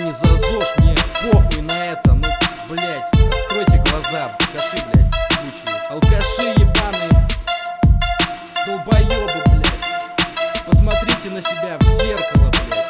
не за ЗОЖ, мне похуй на это. Ну, блять, откройте глаза, алкаши, блять, ебучие. Алкаши ебаные, долбоебы, блять. Посмотрите на себя в зеркало, блять.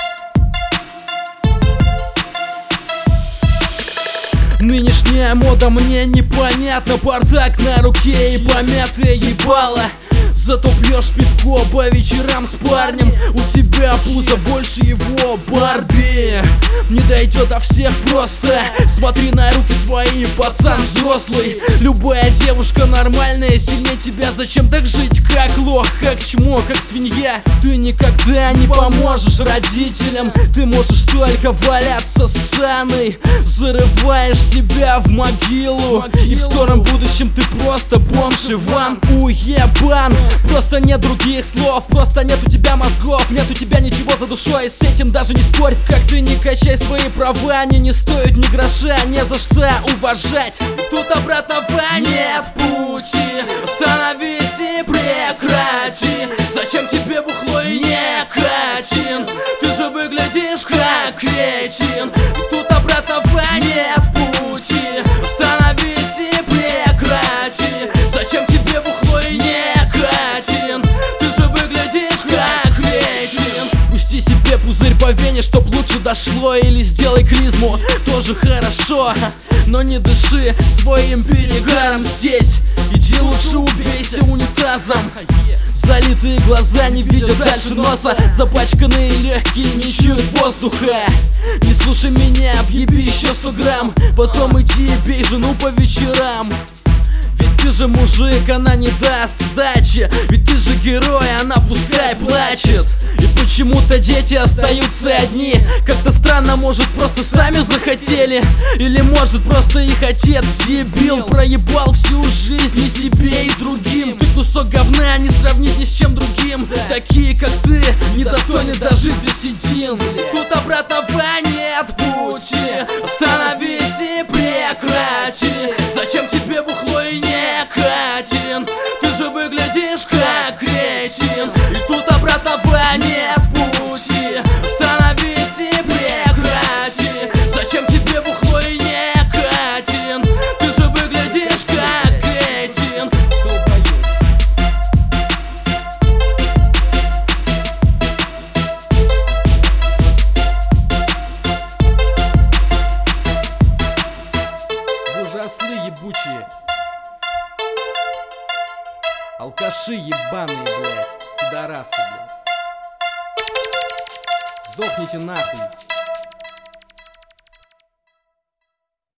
Нынешняя мода мне непонятна. Бардак на руке и помятое ебало. Зато пьешь пивко по вечерам с парнем. У тебя пузо больше его, Барби. Не дойдет до всех просто. Смотри на руки свои, пацан взрослый. Любая девушка нормальная сильнее тебя. Зачем так жить, как лох, как чмо, как свинья? Ты никогда не поможешь родителям. Ты можешь только валяться ссаной. Зарываешь себя в могилу. И в скором будущем ты просто бомж Иван Уебан. Просто нет других слов, просто нет у тебя мозгов. Нет у тебя ничего за душой, с этим даже не спорь. Как ты не качай свои права, они не стоят ни гроша, не за что уважать. Тут обратного нет пути, остановись и прекрати. Зачем тебе бухло и никотин? Ты же выглядишь как кретин. Тут обратного нет пути, остановись и прекрати. Зачем тебе бухло и никотин? Ты же выглядишь как кретин. Пусти себе пузырь по вене, чтоб лучше дошло. Или сделай клизму, тоже хорошо. Но не дыши своим перегаром здесь. Иди лучше убейся унитазом. Залитые глаза не видят дальше носа. Запачканные легкие не чуют воздуха. Не слушай меня, въеби еще 100 грамм. Потом иди и бей жену по вечерам. Ведь ты же мужик, она не даст сдачи. Ведь ты же герой, она пускай плачет. И почему-то дети остаются одни. Как-то странно, может просто сами захотели. Или может просто их отец дебил. Проебал всю жизнь и себе, и другим. Ты кусок говна, не сравнить ни с чем другим. Такие как ты, недостойны дожить до седин. Тут обратного нет пути, остановись и прекрати. Зачем тебе бухло и никотин? Ты же выглядишь как кретин. И тут обратного нет пути, остановись и прекрати. Зачем тебе бухло и никотин? Ты же выглядишь как кретин. Ужасли ебучие. Алкаши ебаные, блядь. Пидорасы, блядь. Сдохните нахуй.